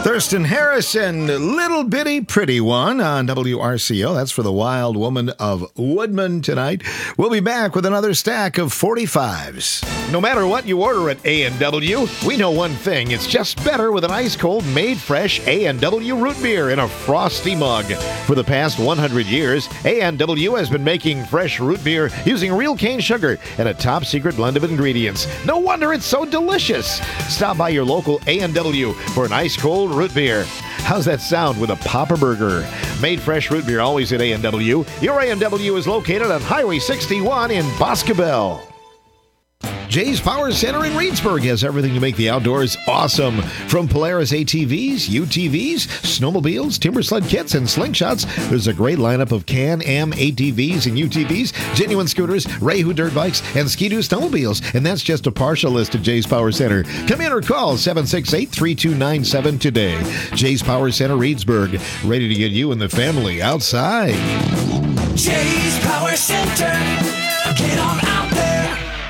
Thurston Harris and Little Bitty Pretty One on WRCO. That's for the Wild Woman of Woodman tonight. We'll be back with another stack of 45s. No matter what you order at A&W, we know one thing. It's just better with an ice-cold, made-fresh A&W root beer in a frosty mug. For the past 100 years, A&W has been making fresh root beer using real cane sugar and a top-secret blend of ingredients. No wonder it's so delicious. Stop by your local A&W for an ice-cold root beer. How's that sound with a Papa Burger? Made fresh root beer always at A&W. Your A&W is located on Highway 61 in Boscobel. Jay's Power Center in Reedsburg has everything to make the outdoors awesome. From Polaris ATVs, UTVs, snowmobiles, timber sled kits, and slingshots, there's a great lineup of Can-Am ATVs and UTVs, genuine scooters, Rayhu dirt bikes, and Ski-Doo snowmobiles. And that's just a partial list at Jay's Power Center. Come in or call 768-3297 today. Jay's Power Center Reedsburg, ready to get you and the family outside. Jay's Power Center. Get on out there.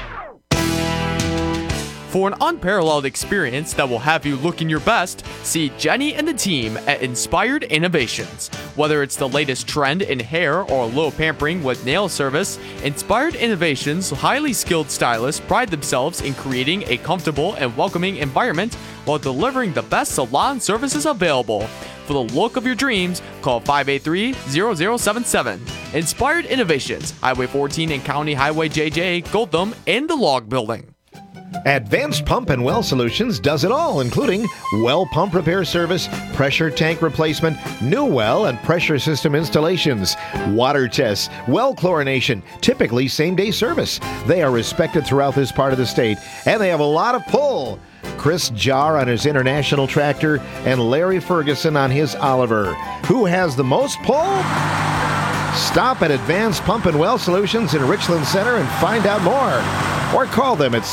For an unparalleled experience that will have you looking your best, see Jenny and the team at Inspired Innovations. Whether it's the latest trend in hair or a little pampering with nail service, Inspired Innovations' highly skilled stylists pride themselves in creating a comfortable and welcoming environment while delivering the best salon services available. For the look of your dreams, call 583-0077. Inspired Innovations, Highway 14 and County Highway JJ, Goldtham, in the Log Building. Advanced Pump and Well Solutions does it all, including well pump repair service, pressure tank replacement, new well and pressure system installations, water tests, well chlorination, typically same-day service. They are respected throughout this part of the state, and they have a lot of pull. Chris Jarr on his International tractor and Larry Ferguson on his Oliver. Who has the most pull? Stop at Advanced Pump and Well Solutions in Richland Center and find out more. Or call them at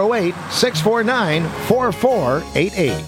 608-649-4488.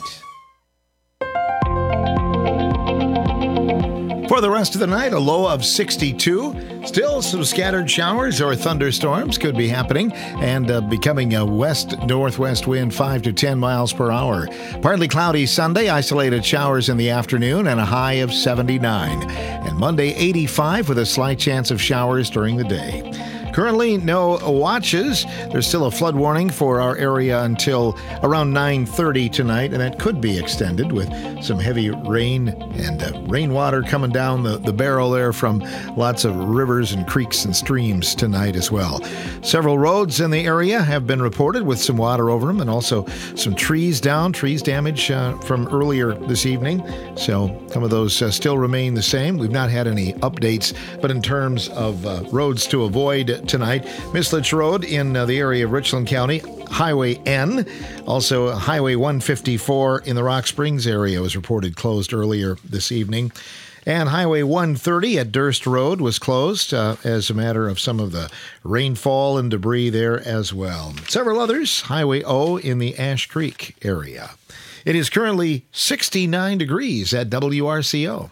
For the rest of the night, a low of 62. Still some scattered showers or thunderstorms could be happening and becoming a west-northwest wind 5 to 10 miles per hour. Partly cloudy Sunday, isolated showers in the afternoon and a high of 79. And Monday, 85 with a slight chance of showers during the day. Currently, no watches. There's still a flood warning for our area until around 9:30 tonight, and that could be extended with some heavy rain and rainwater coming down the barrel there from lots of rivers and creeks and streams tonight as well. Several roads in the area have been reported with some water over them, and also some trees damage from earlier this evening. So some of those still remain the same. We've not had any updates, but in terms of roads to avoid tonight, Mislich Road in the area of Richland County, Highway N, also Highway 154 in the Rock Springs area was reported closed earlier this evening. And Highway 130 at Durst Road was closed as a matter of some of the rainfall and debris there as well. Several others, Highway O in the Ash Creek area. It is currently 69 degrees at WRCO.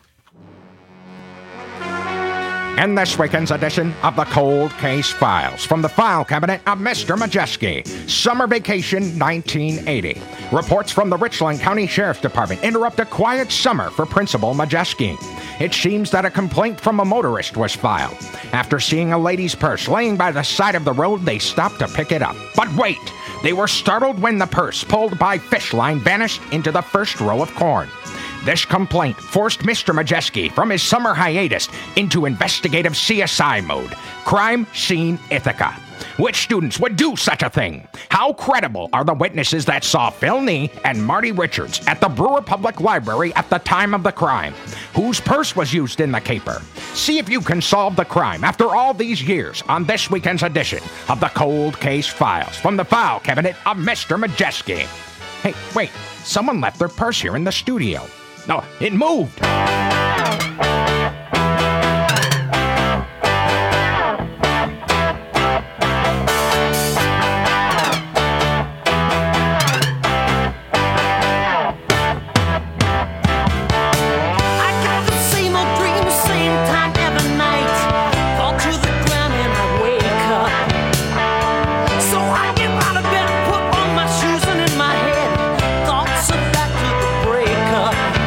In this weekend's edition of the Cold Case Files, from the file cabinet of Mr. Majeski, Summer Vacation 1980. Reports from the Richland County Sheriff's Department interrupt a quiet summer for Principal Majeski. It seems that a complaint from a motorist was filed. After seeing a lady's purse laying by the side of the road, they stopped to pick it up. But wait! They were startled when the purse, pulled by fish line, vanished into the first row of corn. This complaint forced Mr. Majeski from his summer hiatus into investigative CSI mode, Crime Scene Ithaca. Which students would do such a thing? How credible are the witnesses that saw Phil Nee and Marty Richards at the Brewer Public Library at the time of the crime? Whose purse was used in the caper? See if you can solve the crime after all these years on this weekend's edition of the Cold Case Files from the file cabinet of Mr. Majeski. Hey, wait, someone left their purse here in the studio. No, it moved. Up.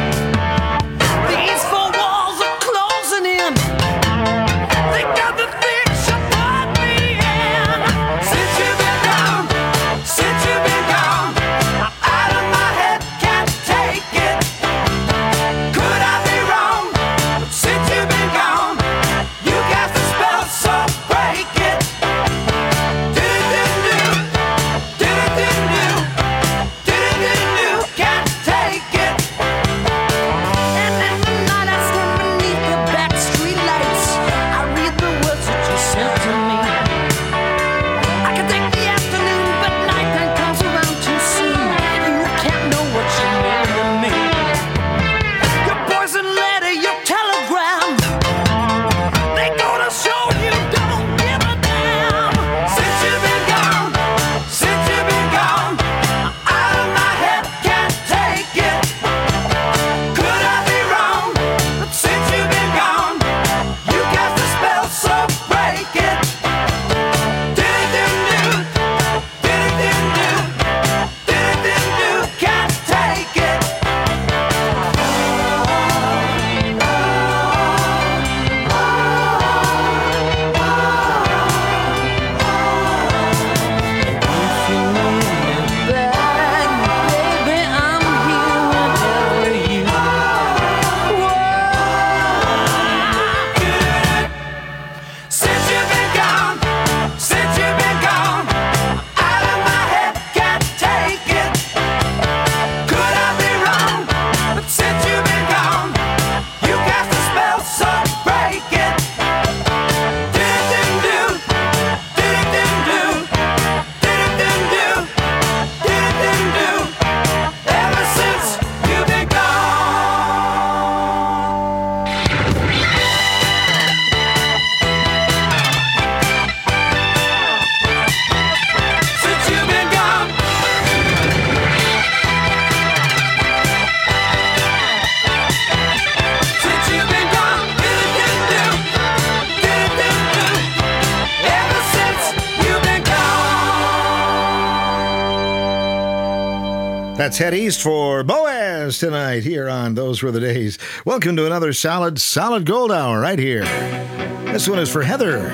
Let's head east for Boaz tonight here on Those Were the Days. Welcome to another solid gold hour right here. This one is for Heather.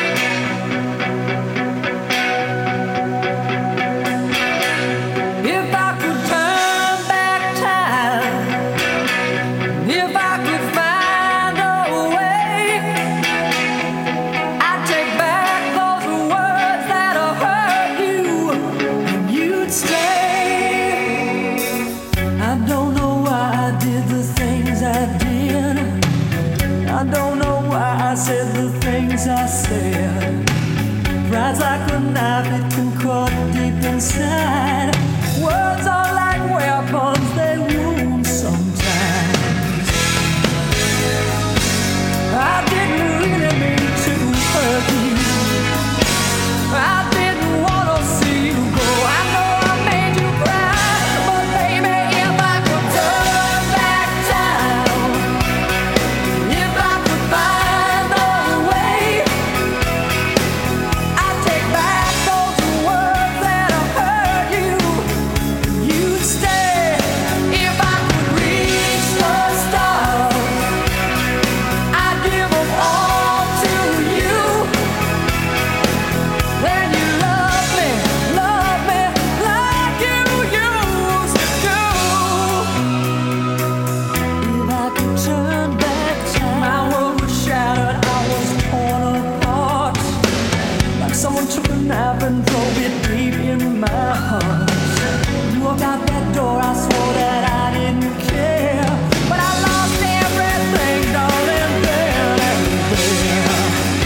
I said, pride's like a knife, it can cut deep inside. Words are like weapons, they wound sometimes. I didn't really mean to hurt you. I didn't want to see you go. I know I made you cry, but baby, if I could turn back time, if I could find a way, I'd take back those words that have hurt you. You'd stay if I could reach the stars. I'd give them all to you. Then you love me like you used to do. If I could turn back time, my world was shattered, I was torn apart. Like someone took a knife and drove it deep in my heart. You walked out that door, I swore that I didn't care. But I lost everything, darling, then and there.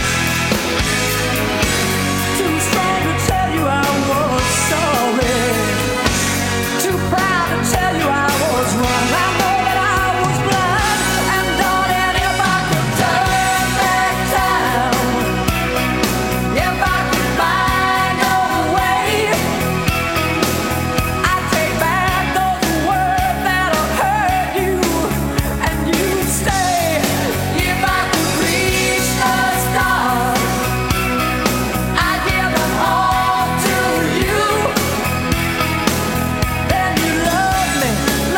Too strong to tell you I was sorry. Too proud to tell you I was wrong. I know that I was blind. And darling, if I could turn back time, if I could find a way, I'd take back those words that have hurt you, and you'd stay. If I could reach the stars, I'd give them all to you. Then you love me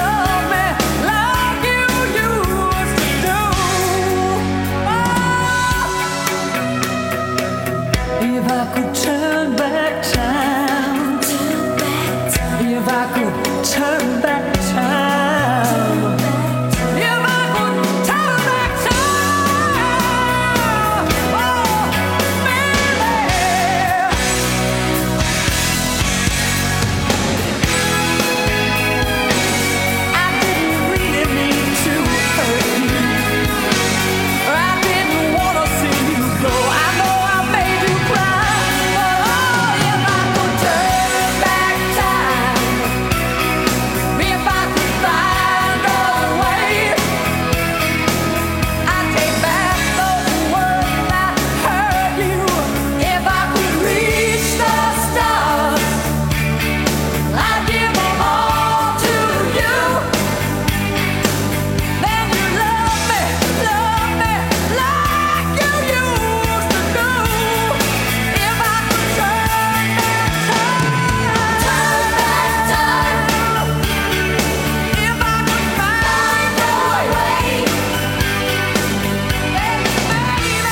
like you used to do. If I could turn back time, if I could turn back time, if I could turn back time, oh, baby. I didn't really mean to hurt you. I didn't want to see you go. I know I made you cry, but oh, if I could turn back time, if I could find a way, I'd take back those words that hurt you. If I could reach the stars, I'd give them all to you. Then you love me like you used to do. If I could turn back time, if I could find a way, then maybe you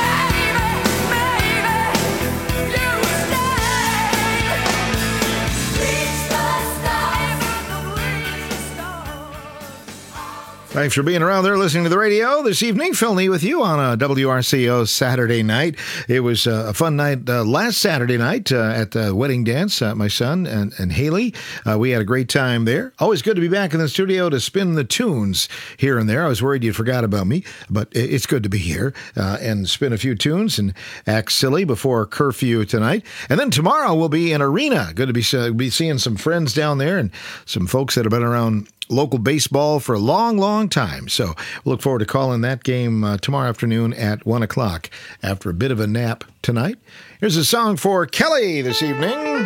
stay. Reach the stars, reach the stars. Thanks for being around there listening to the radio this evening. Phil Nee with you on a WRCO Saturday night. It was a fun night last Saturday night at the wedding dance. My son and Haley, we had a great time there. Always good to be back in the studio to spin the tunes here and there. I was worried you forgot about me, but it's good to be here and spin a few tunes and act silly before curfew tonight. And then tomorrow we'll be in Arena. Good to be seeing some friends down there and some folks that have been around local baseball for a long time. So we'll look forward to calling that game tomorrow afternoon at 1 o'clock after a bit of a nap tonight. Here's a song for Kelly this evening.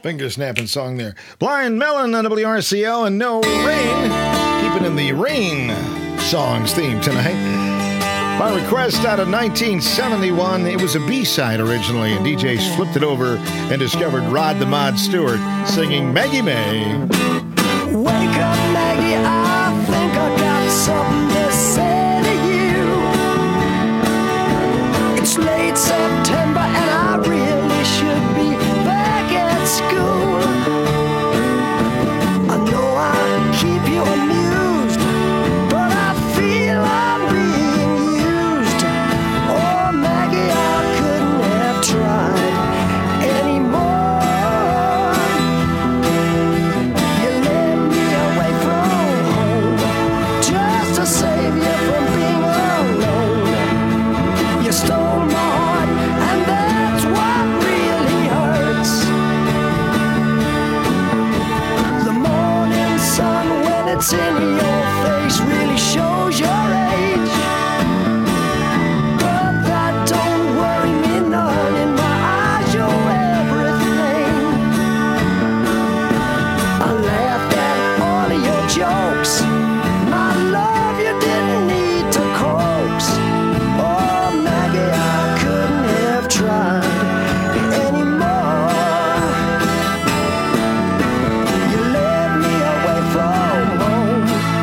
Finger snapping song there. Blind Melon on WRCO and No Rain. Keeping in the rain songs theme tonight. My request out of 1971. It was a B-side originally, and DJs flipped it over and discovered Rod the Mod Stewart singing Maggie May. Wake up, Maggie, I think I got something to say to you. It's late September and I really should be back at school. I know I keep you amused, but I feel I'm being used. Oh, Maggie, I couldn't have tried anymore. You led me away from home just to save you from being alone. You stole my heart, and that's what really hurts. The morning sun, when it's in your face, really shows your age. But that don't worry me none. In my eyes, you're everything. I laughed at all of your jokes. My love, you didn't need to coax. Oh, Maggie, I couldn't have tried anymore. You led me away from home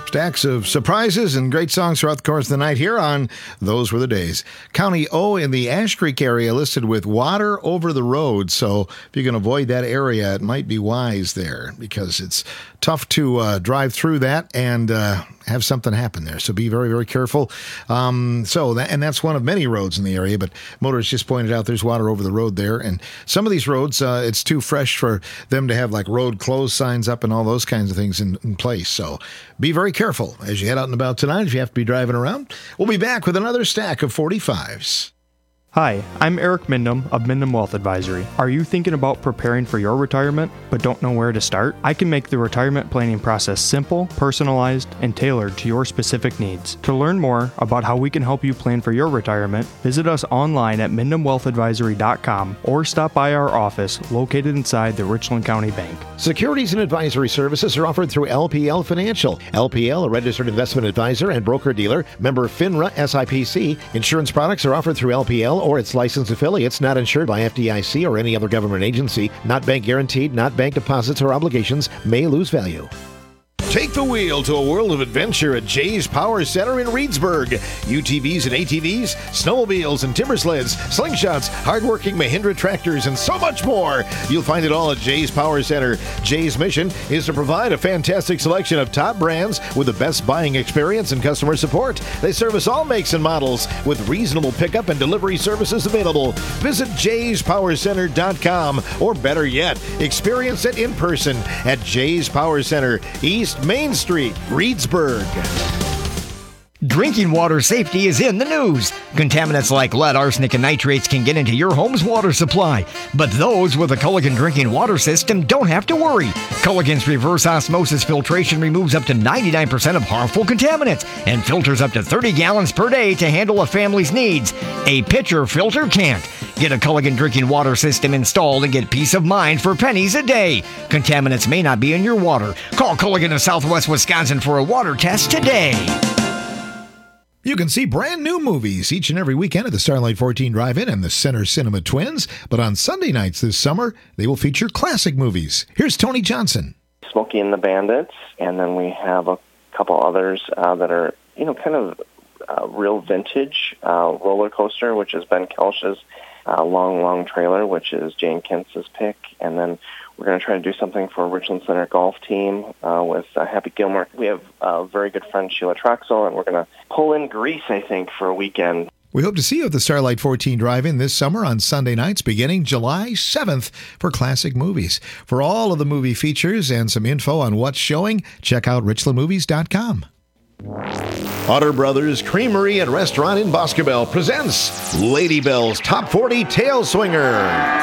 Stacks of surprises and great songs throughout the course of the night here on Those Were the Days. County O in the Ash Creek area listed with water over the road. So if you can avoid that area, it might be wise there because it's tough to drive through that and have something happen there. So be very, very careful. And that's one of many roads in the area, but motorists just pointed out there's water over the road there. And some of these roads, it's too fresh for them to have like road closed signs up and all those kinds of things in place. So be very careful as you head out and about tonight if you have to be driving around. We'll be back with another stack of 45s. Hi, I'm Eric Mindham of Mindham Wealth Advisory. Are you thinking about preparing for your retirement but don't know where to start? I can make the retirement planning process simple, personalized, and tailored to your specific needs. To learn more about how we can help you plan for your retirement, visit us online at MindhamWealthAdvisory.com or stop by our office located inside the Richland County Bank. Securities and advisory services are offered through LPL Financial. LPL, a registered investment advisor and broker-dealer, member FINRA SIPC. Insurance products are offered through LPL or its licensed affiliates, not insured by FDIC or any other government agency, not bank guaranteed, not bank deposits or obligations, may lose value. Take the wheel to a world of adventure at Jay's Power Center in Reedsburg. UTVs and ATVs, snowmobiles and timber sleds, slingshots, hardworking Mahindra tractors, and so much more. You'll find it all at Jay's Power Center. Jay's mission is to provide a fantastic selection of top brands with the best buying experience and customer support. They service all makes and models with reasonable pickup and delivery services available. Visit jayspowercenter.com or better yet, experience it in person at Jay's Power Center, East Main Street, Reedsburg. Drinking water safety is in the news. Contaminants like lead, arsenic, and nitrates can get into your home's water supply. But those with a Culligan drinking water system don't have to worry. Culligan's reverse osmosis filtration removes up to 99% of harmful contaminants and filters up to 30 gallons per day to handle a family's needs. A pitcher filter can't. Get a Culligan drinking water system installed and get peace of mind for pennies a day. Contaminants may not be in your water. Call Culligan of Southwest Wisconsin for a water test today. You can see brand new movies each and every weekend at the Starlight 14 Drive-In and the Center Cinema Twins. But on Sunday nights this summer, they will feature classic movies. Here's Tony Johnson. Smokey and the Bandits, and then we have a couple others that are, kind of real vintage. Roller Coaster, which is Ben Kelsch's long trailer, which is Jane Kintz's pick. And then we're going to try to do something for Richland Center golf team with Happy Gilmore. We have a very good friend, Sheila Troxel, and we're going to pull in Greece, I think, for a weekend. We hope to see you at the Starlight 14 Drive-In this summer on Sunday nights beginning July 7th for classic movies. For all of the movie features and some info on what's showing, check out richlandmovies.com. Otter Brothers Creamery and Restaurant in Boscobel presents Lady Bell's Top 40 Tail Swinger.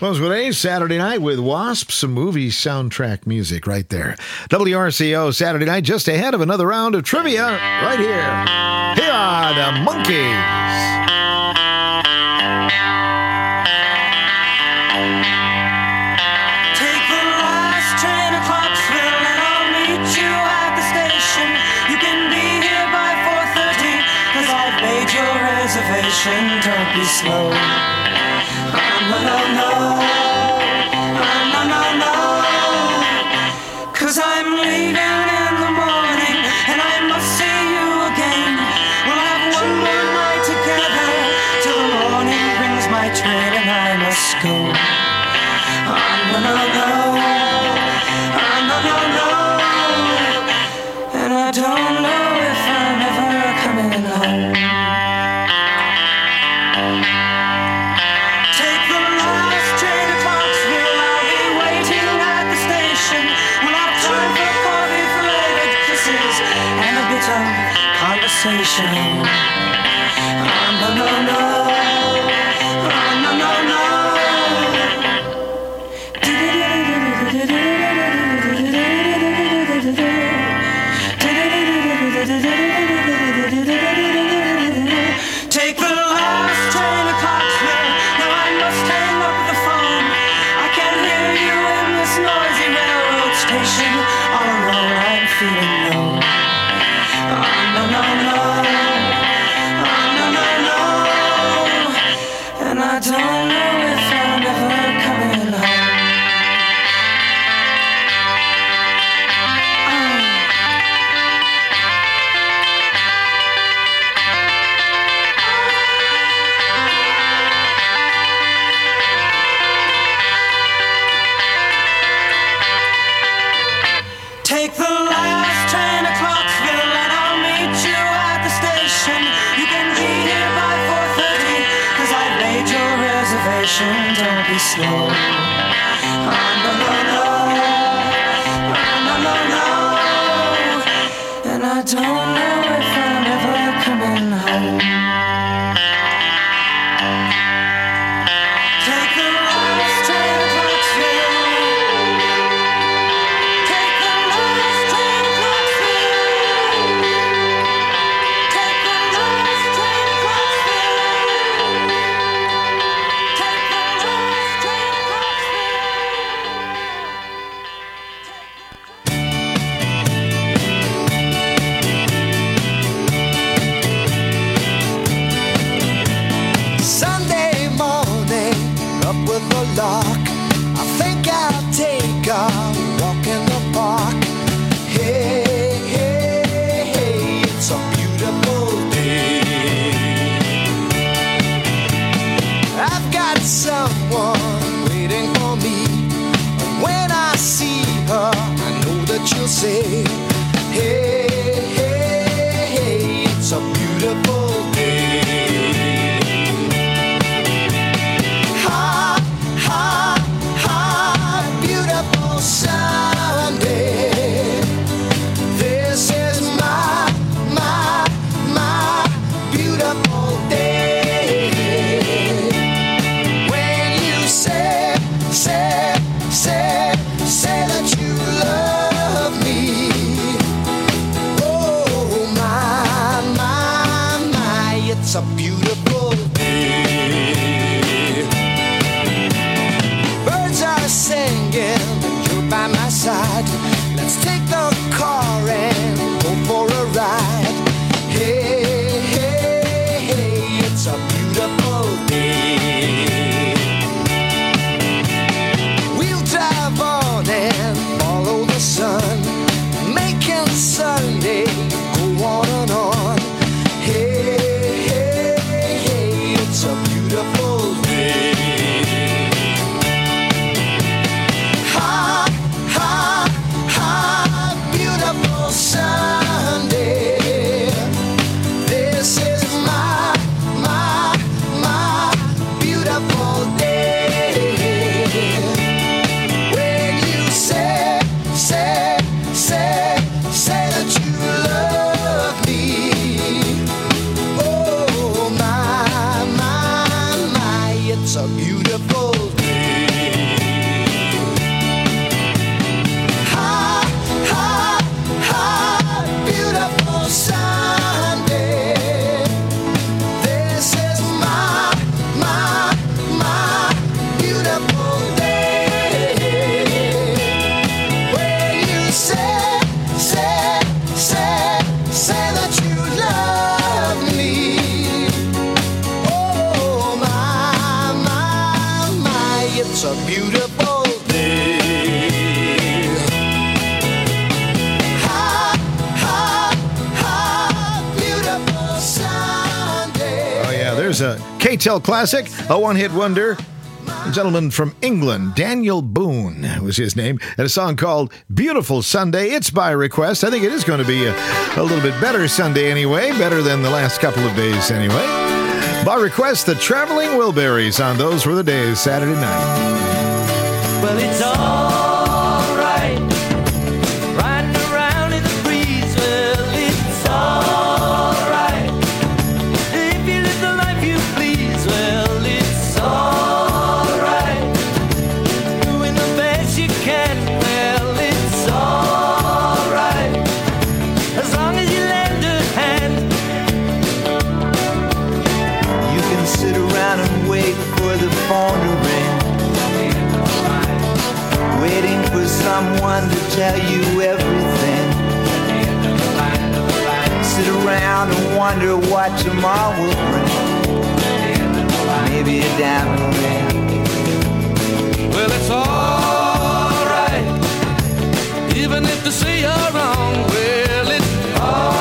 Close with A, Saturday night with Wasp, some movie soundtrack music right there. WRCO Saturday night, just ahead of another round of trivia right here on the Monkees. Take the last train to Clarksville and I'll meet you at the station. You can be here by 4:30 'cause I've made your reservation. Don't be slow. No. 'Cause I'm leaving in the morning and I must see you again. We'll have one more night together till the morning brings my train and I must go. No. And I don't know if I'm ever coming home. Take the last train to Clarksville. I'll be waiting at the station. We'll have time for coffee, flavored kisses, and a bit of conversation. No. Take the last train to Clarksville. Now I must hang up the phone. I can hear you in this noisy railroad station. All alone I'm feeling low. No. And I don't know if I'm ever coming home. Take the last train to Clarksville and I'll meet you at the station. You can be here by 4:30 'cause I've made your reservation. Don't be slow. No. And I don't know if I'm ever coming home. Take the last train to Clarksville. Take the last train to Clarksville. Take the last train to Clarksville. Take the last train to Clarksville. Here's a K-Tel classic, a one-hit wonder. A gentleman from England, Daniel Boone was his name, and a song called Beautiful Sunday. It's by request. I think it is going to be a little bit better Sunday anyway, better than the last couple of days anyway. By request, the Traveling Wilburys on Those Were the Days, Saturday night. Well, it's all right, riding around in the breeze. Well, it's all right, if you live the life you please. Well, it's all right, doing the best you can. Well, it's all right, as long as you lend a hand. You can sit around and wait for the phone to ring, waiting for someone to tell you everything. Sit around and wonder what tomorrow will bring. Maybe a diamond ring. Well, it's alright, even if they say you're wrong. Well, it's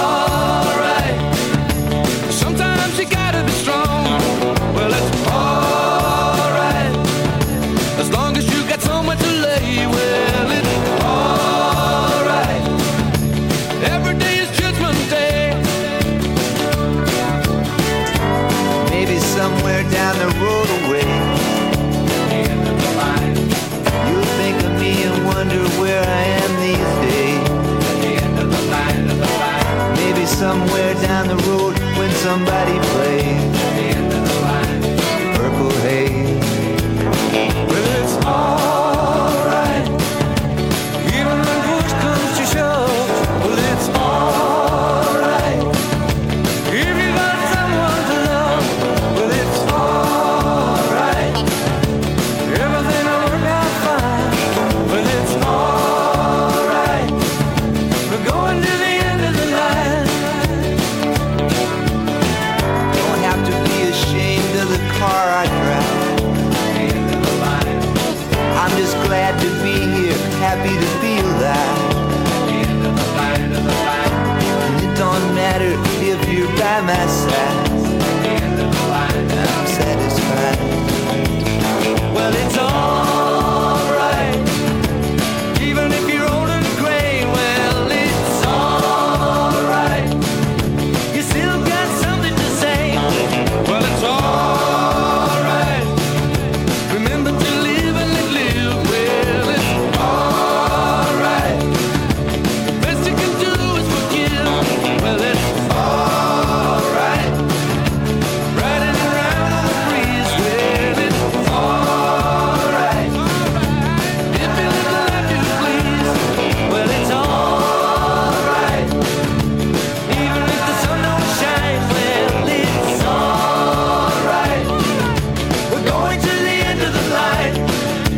alright, sometimes you gotta be strong. Well, it's alright, as long as you got somewhere to lay. Well, it's alright, every day is Judgment Day. Maybe somewhere down the road away, you'll think of me and wonder where I am these days. Maybe somewhere down the road when somebody plays Purple Haze. Well, it's alright, even when push comes to shove. Well, it's alright, if you got someone to love. Well, it's alright, everything will work out fine. Well, it's alright, we're going to the end of the line. Don't have to be ashamed of the car I drive. I'm just glad to be here, happy to be alive. And it don't matter if you're by my side, I'm satisfied. Well, it's alright, even if you're old and gray. Well, it's alright, you still got something to say. Well, it's alright, remember to live and let live. Well, it's alright, the best you can do is forgive. Well, it's alright, riding around on the breeze. Well, it's alright, if you live the life you please. Well, it's alright, even if the sun don't shine. Well, it's alright, we're going to the end of the line.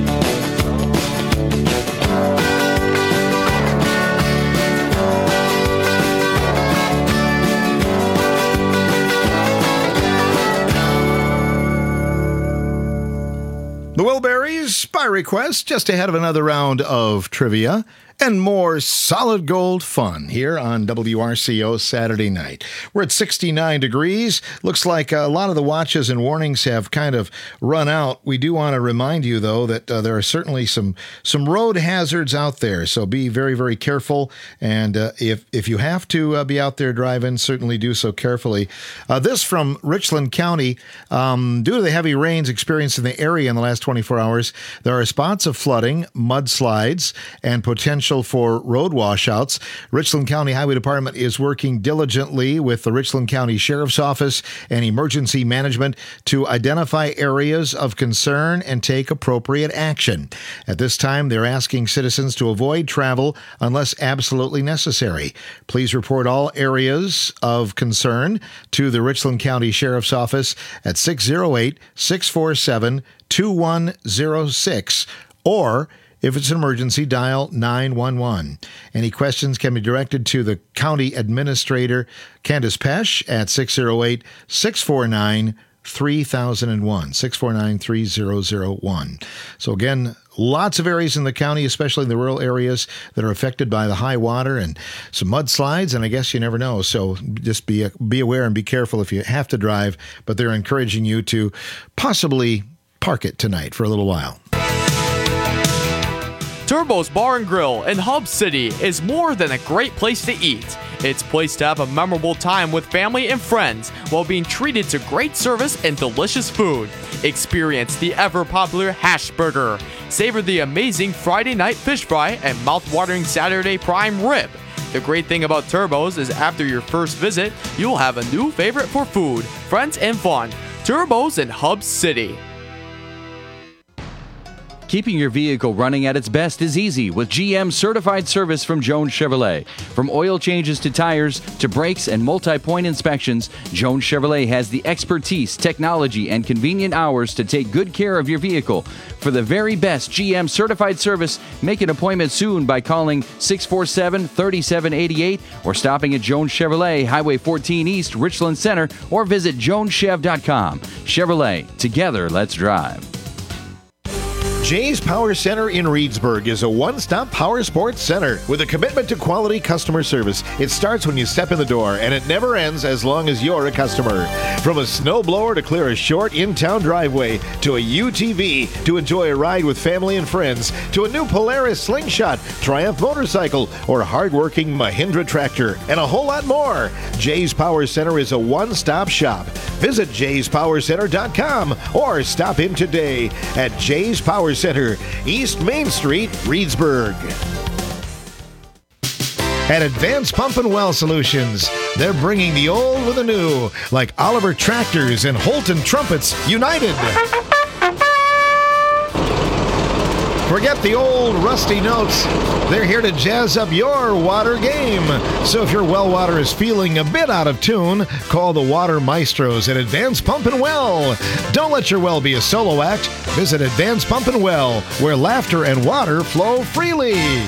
The Wilburys, by request, just ahead of another round of trivia and more solid gold fun here on WRCO Saturday night. We're at 69 degrees. Looks like a lot of the watches and warnings have kind of run out. We do want to remind you, though, that there are certainly some road hazards out there, so be very, very careful. And if you have to be out there driving, certainly do so carefully. This from Richland County. Due to the heavy rains experienced in the area in the last 24 hours, there are spots of flooding, mudslides, and potential for road washouts. Richland County Highway Department is working diligently with the Richland County Sheriff's Office and Emergency Management to identify areas of concern and take appropriate action. At this time, they're asking citizens to avoid travel unless absolutely necessary. Please report all areas of concern to the Richland County Sheriff's Office at 608-647-2106 or if it's an emergency, dial 911. Any questions can be directed to the County Administrator, Candace Pesch, at 608-649-3001, 649-3001. So again, Lots of areas in the county, especially in the rural areas, that are affected by the high water and some mudslides, and I guess you never know. So just be aware and be careful if you have to drive, but they're encouraging you to possibly park it tonight for a little while. Turbo's Bar and Grill in Hub City is more than a great place to eat. It's a place to have a memorable time with family and friends while being treated to great service and delicious food. Experience the ever-popular hash burger. Savor the amazing Friday night fish fry and mouth-watering Saturday prime rib. The great thing about Turbo's is after your first visit, you'll have a new favorite for food, friends, and fun. Turbo's in Hub City. Keeping your vehicle running at its best is easy with GM certified service from Jones Chevrolet. From oil changes to tires to brakes and multi-point inspections, Jones Chevrolet has the expertise, technology, and convenient hours to take good care of your vehicle. For the very best GM certified service, make an appointment soon by calling 647-3788 or stopping at Jones Chevrolet, Highway 14 East, Richland Center, or visit joneschev.com. Chevrolet, together let's drive. Jay's Power Center in Reedsburg is a one-stop power sports center with a commitment to quality customer service. It starts when you step in the door, and it never ends as long as you're a customer. From a snowblower to clear a short in-town driveway, to a UTV to enjoy a ride with family and friends, to a new Polaris Slingshot, Triumph motorcycle, or hard-working Mahindra tractor, and a whole lot more. Jay's Power Center is a one-stop shop. Visit jayspowercenter.com or stop in today at Jay's Power Center, East Main Street, Reedsburg. At Advanced Pump and Well Solutions, they're bringing the old with the new, like Oliver Tractors and Holton Trumpets united. Forget the old rusty notes. They're here to jazz up your water game. So if your well water is feeling a bit out of tune, call the Water Maestros at Advanced Pump and Well. Don't let your well be a solo act. Visit Advanced Pump and Well, where laughter and water flow freely.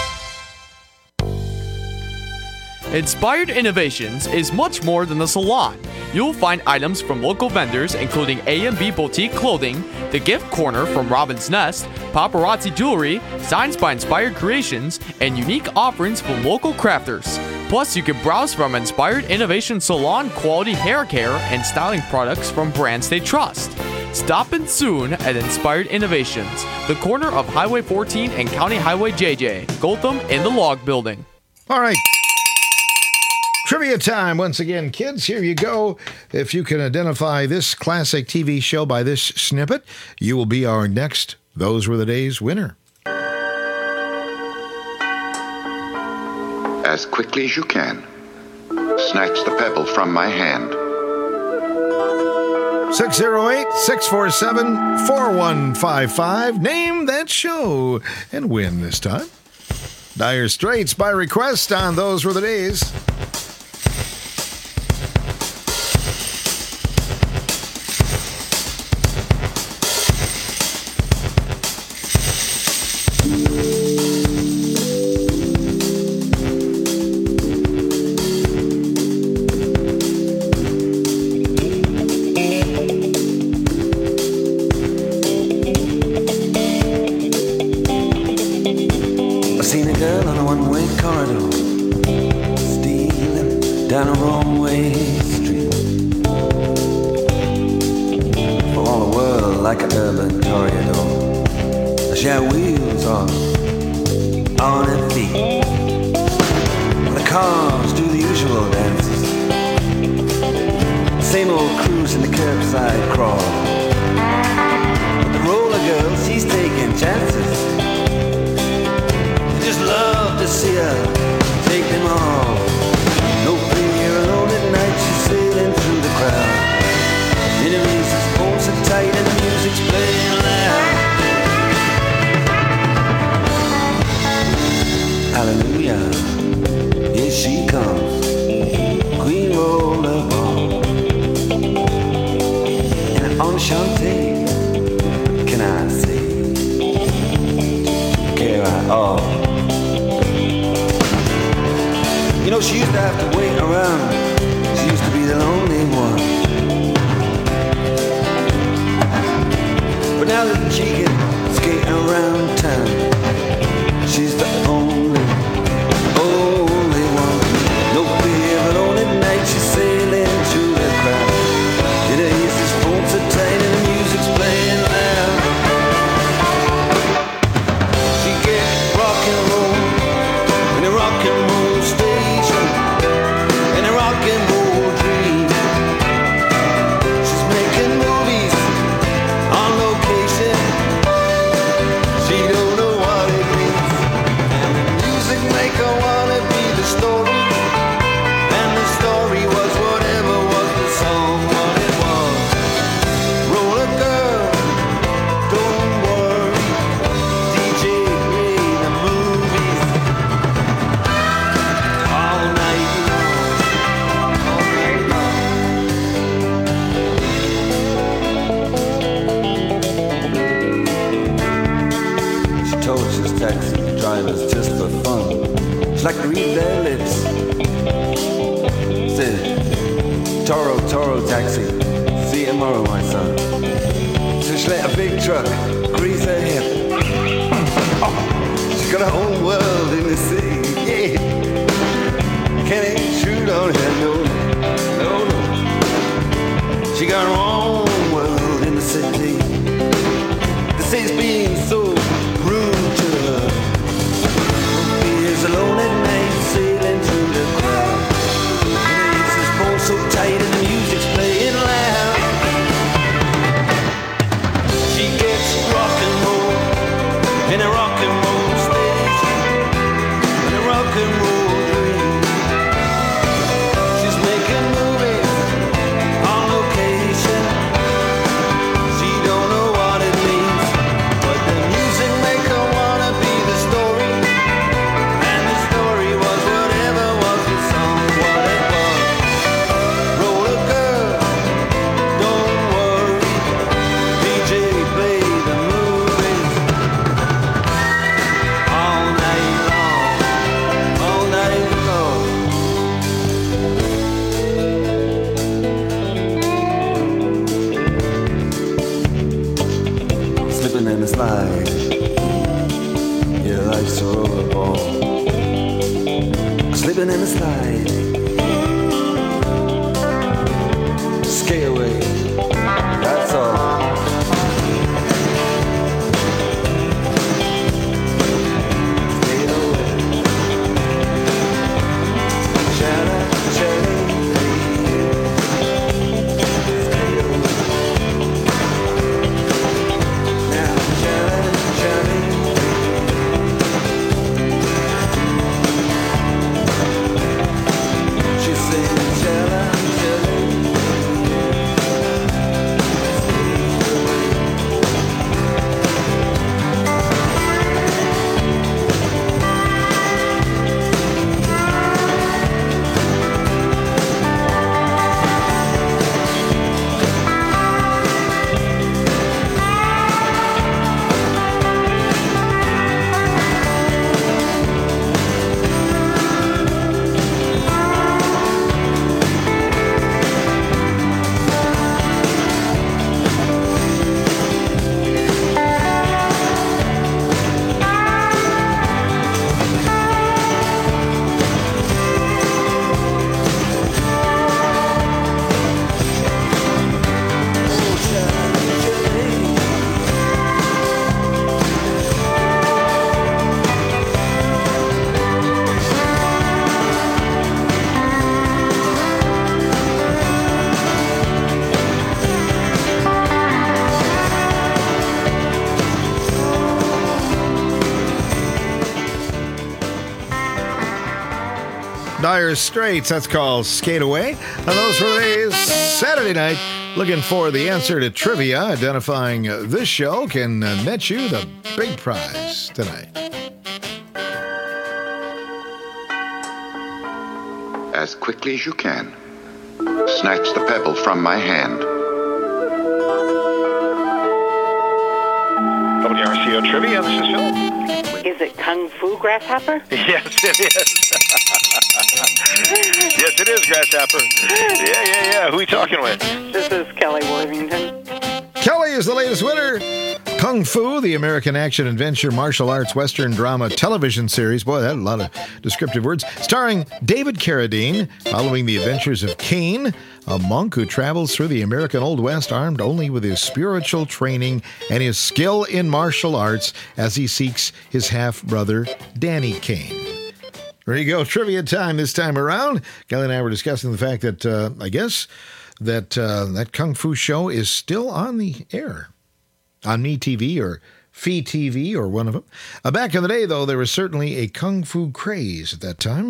Inspired Innovations is much more than a salon. You'll find items from local vendors including A&B Boutique Clothing, The Gift Corner from Robin's Nest, Paparazzi Jewelry, Signs by Inspired Creations, and unique offerings from local crafters. Plus, you can browse from Inspired Innovation Salon quality hair care and styling products from brands they trust. Stop in soon at Inspired Innovations, the corner of Highway 14 and County Highway JJ, Gotham in the Log Building. All right. Trivia time once again, kids. Here you go. If you can identify this classic TV show by this snippet, you will be our next Those Were the Days winner. As quickly as you can, snatch the pebble from my hand. 608-647-4155. Name that show and win this time. Dire Straits by request on Those Were the Days. down a wrong-way street. For all the world like an urban tornado. She had wheels on her feet. The cars do the usual dances. Same old cruise in the curbside crawl. But the roller girl, she's taking chances. You just love to see her take them all. No fear alone at night, she's sailing through the crowd. Enemies, his bones are tight and the music's playing loud. Hallelujah, here she comes, Queen Rollerball. In an Toro taxi. See you tomorrow, my son. So she let a big truck grease her hip. She got her own world in the city, yeah. Can't intrude on her, no. She got her own world in the city. The city's being so rude to her. He is alone at night, sailing through the crowd. He his bones so tight and the music's playing loud. She gets rock and roll in a rock and roll station, in a rock and roll dream. She's making movies on location. She don't know what it means, but the music make her wanna be the story, and the story was whatever was the song, what it was. Roller girl, don't worry, DJ play the movies all night long, all night long. Slipping in the slide, yeah, life's a rollerball. Slipping in the slide, skate away, that's all. Skate away, shadow, shadow, skate away. Now, shadow, shadow. She sings, shadow, shadow. Dire Straits, that's called Skate Away. And those were today's Saturday night. Looking for the answer to trivia, identifying this show can net you the big prize tonight. As quickly as you can, snatch the pebble from my hand. WRCO Trivia, this is Phil. Is it Kung Fu Grasshopper? Yes, it is. Yes, it is, Grasshopper. Yeah. Who are we talking with? This is Kelly Worthington. Kelly is the latest winner. Kung Fu, the American action adventure martial arts western drama television series. Boy, that had a lot of descriptive words. Starring David Carradine, following the adventures of Cain, a monk who travels through the American Old West armed only with his spiritual training and his skill in martial arts as he seeks his half-brother, Danny Cain. There you go, trivia time this time around. Kelly and I were discussing the fact that I guess that Kung Fu show is still on the air. On MeTV or Fee TV or one of them. Back in the day, though, there was certainly a Kung Fu craze at that time.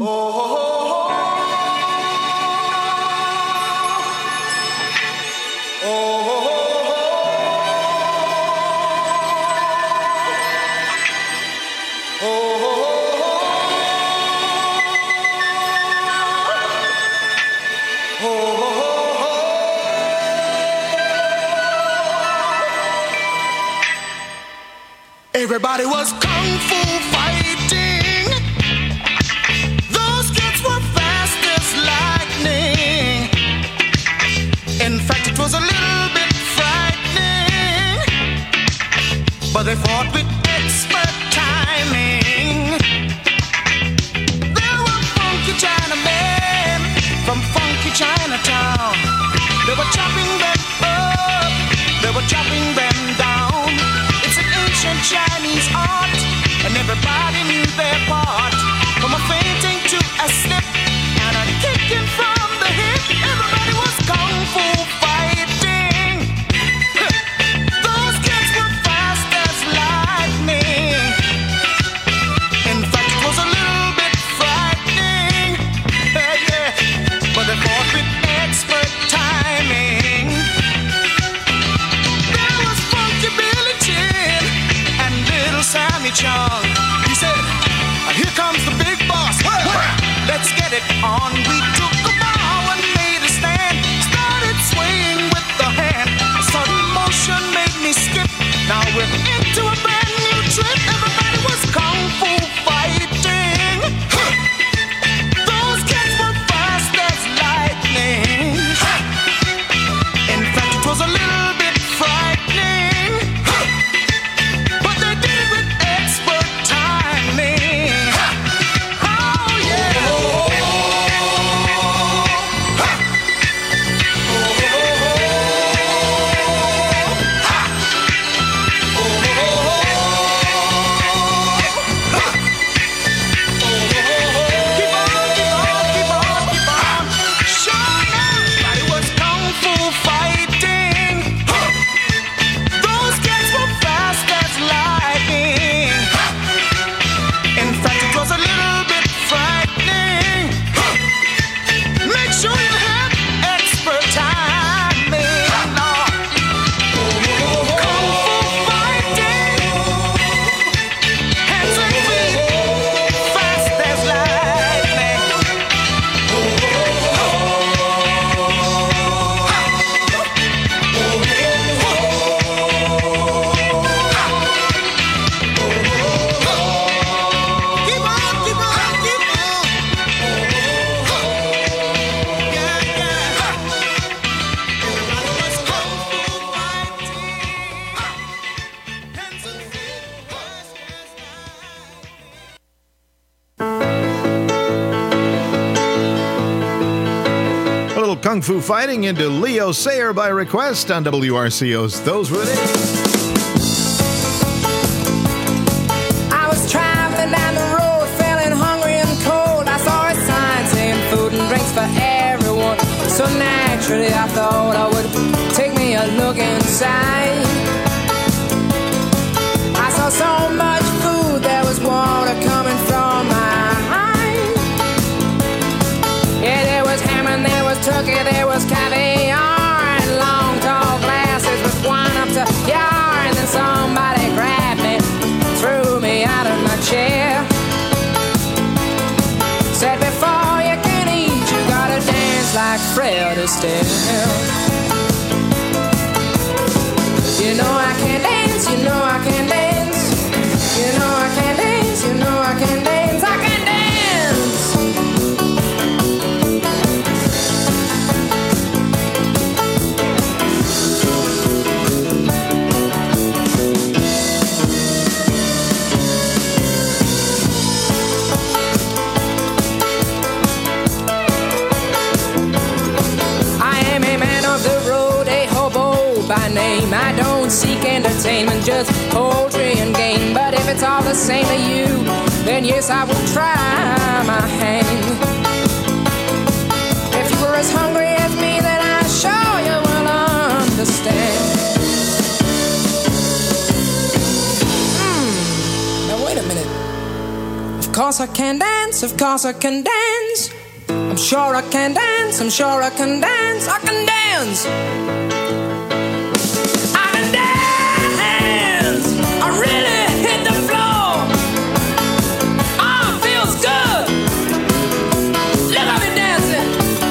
Everybody was kung fu fighting. Those kids were fast as lightning. funky Chinatown. They were chopping them up, they were chopping them down. It's an ancient Chinese art, and everybody knew their part. From a fainting to a slip and a kicking from the hip, everybody was kung fu fighting. Those kids were fast as lightning. In fact, it was a little bit frightening. Yeah, but they fought with expert timing. There was Funky Billy Chin and Little Sammy Chung. He said, "Here comes the big boss. Let's get it on." We took a bow and made a stand. Started swaying with the hand. A sudden motion made me skip. Now we're into a brand new trip. Everybody was kung fu fighting. Those kids were fast as lightning. In fact, it was a little bit frightening. But they did it with expert timing. Oh yeah. Kung Fu Fighting into Leo Sayer by request on WRCO's Those Were the Days. I was traveling down the road, feeling hungry and cold. I saw a sign saying food and drinks for everyone. So naturally I thought I would take me a look inside. I saw so much food, there was water coming from my eyes. Yeah, there was ham and there was turkey, there was caviar, and long tall glasses with wine up to yar. And then somebody grabbed me, threw me out of my chair, said before you can eat you gotta dance like Fred Astaire. You know I can dance, you know I can dance. You know I can dance, you know I can dance. I can dance. By name, I don't seek entertainment, just poetry and game. But if it's all the same to you, then yes, I will try my hand. If you were as hungry as me, then I'm sure you will understand. Now wait a minute. Of course I can dance, of course I can dance. I'm sure I can dance, I'm sure I can dance. I can dance. I really hit the floor. Oh, it feels good. Look at me dancing.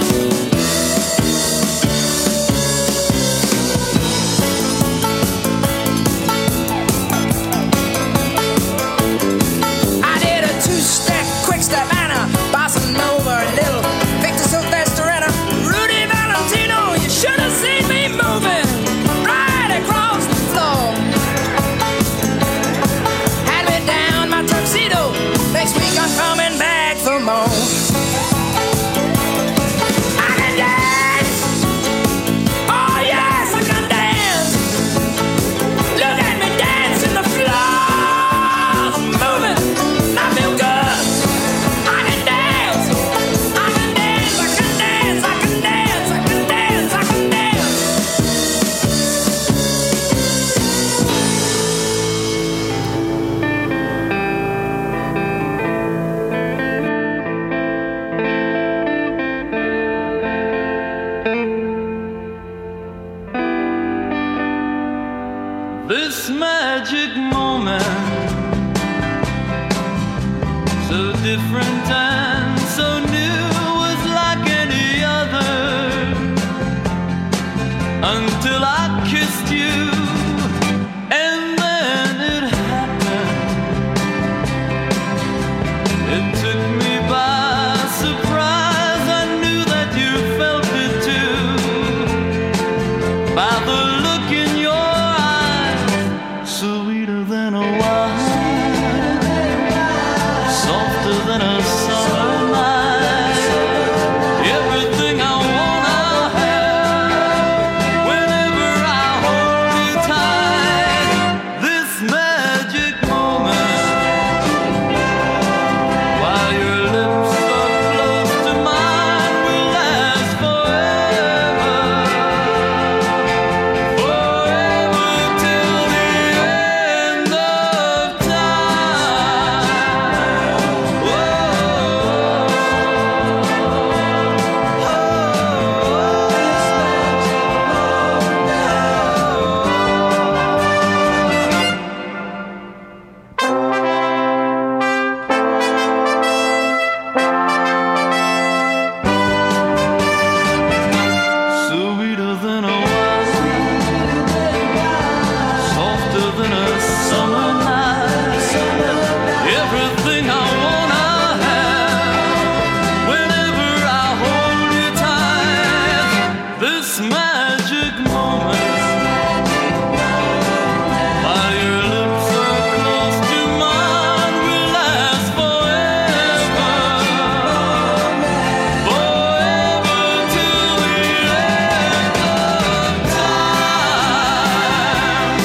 I did a two-step, quick step, and a bossa nova, a little Victor Sylvester and a Rudy Valentino. You should have seen me this magic moment, so different and so new, was like any other, until I kissed you, and then it happened. It took me by surprise. I knew that you felt it too, by the look in your eyes, sweeter than a wine, softer than a summer night. Everything I wanna have, whenever I hold you tight. This magic moment, while your lips are close to mine, will last forever, forever till the end of time. Sweeter than a wine, softer than a summer night. Everything I wanna have, whenever I hold you tight. This magic moment, while your lips are close to mine, will last forever, forever till the end of time.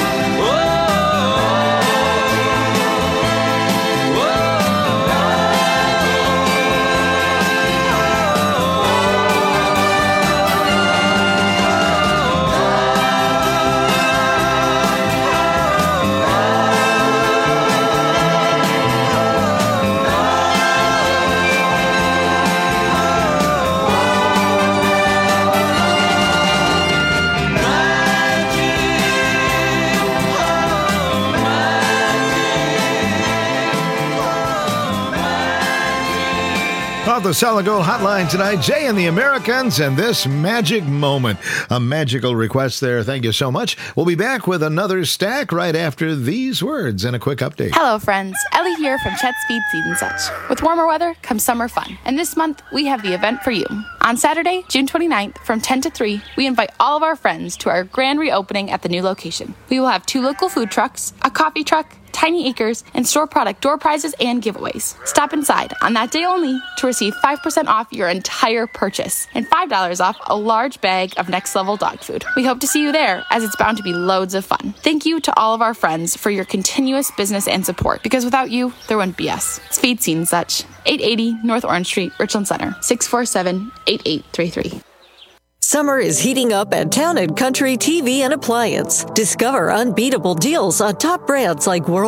Off the Solid Gold Hotline tonight, Jay and the Americans and this magic moment. A magical request there. Thank you so much. We'll be back with another stack right after these words and a quick update. Hello, friends. Ellie here from Chet's Feed Seed and Such. With warmer weather comes summer fun. And this month, we have the event for you. On Saturday, June 29th, from 10 to 3, we invite all of our friends to our grand reopening at the new location. We will have 2 local food trucks, a coffee truck, Tiny Acres, and store product door prizes and giveaways. Stop inside on that day only to receive 5% off your entire purchase and $5 off a large bag of Next Level dog food. We hope to see you there, as it's bound to be loads of fun. Thank you to all of our friends for your continuous business and support, because without you, there wouldn't be us. It's Feed Seed and Such, 880 North Orange Street, Richland Center, 647-8833. Summer is heating up at Town & Country TV and Appliance. Discover unbeatable deals on top brands like World